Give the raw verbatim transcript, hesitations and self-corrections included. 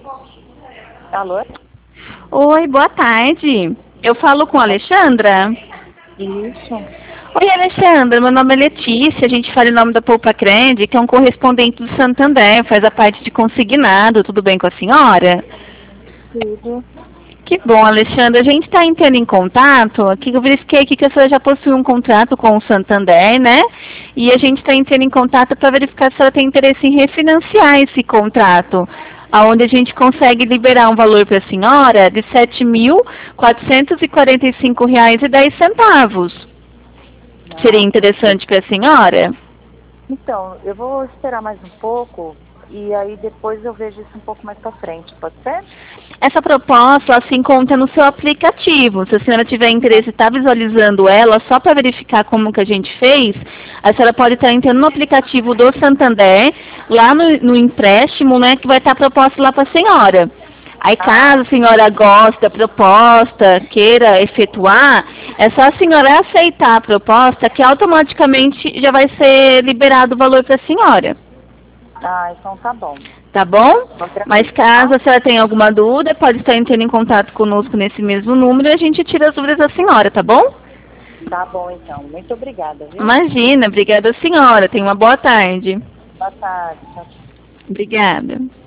Alô? Oi, boa tarde. Eu falo com a Alexandra? Isso. Oi, Alexandra, meu nome é Letícia, a gente fala em nome da Poupa Cred, que é um correspondente do Santander, faz a parte de consignado, tudo bem com a senhora? Tudo. Que bom, Alexandra, a gente está entrando em contato, aqui eu verifiquei aqui que a senhora já possui um contrato com o Santander, né? E a gente está entrando em contato para verificar se ela tem interesse em refinanciar esse contrato, aonde a gente consegue liberar um valor para a senhora de sete mil quatrocentos e quarenta e cinco reais e dez centavos. Seria Ah, interessante para a senhora? então, eu vou esperar mais um pouco e aí depois eu vejo isso um pouco mais pra frente, pode ser? Essa proposta ela se encontra no seu aplicativo. Se a senhora tiver interesse em estar visualizando ela, só para verificar como que a gente fez, a senhora pode estar entrando no aplicativo do Santander, lá no, no empréstimo, né, que vai estar proposta lá para a senhora. Aí Ah, caso a senhora goste da proposta, queira efetuar, é só a senhora aceitar a proposta que automaticamente já vai ser liberado o valor para a senhora. ah, então tá bom. Tá bom? Eu Mas agradeço, caso tá? a senhora tenha alguma dúvida, pode estar entrando em contato conosco nesse mesmo número e a gente tira as dúvidas da senhora, tá bom? Tá bom, então. Muito obrigada, viu? Imagina, obrigada senhora. Tenha uma boa tarde. Boa tarde. Tchau, tchau. Obrigada.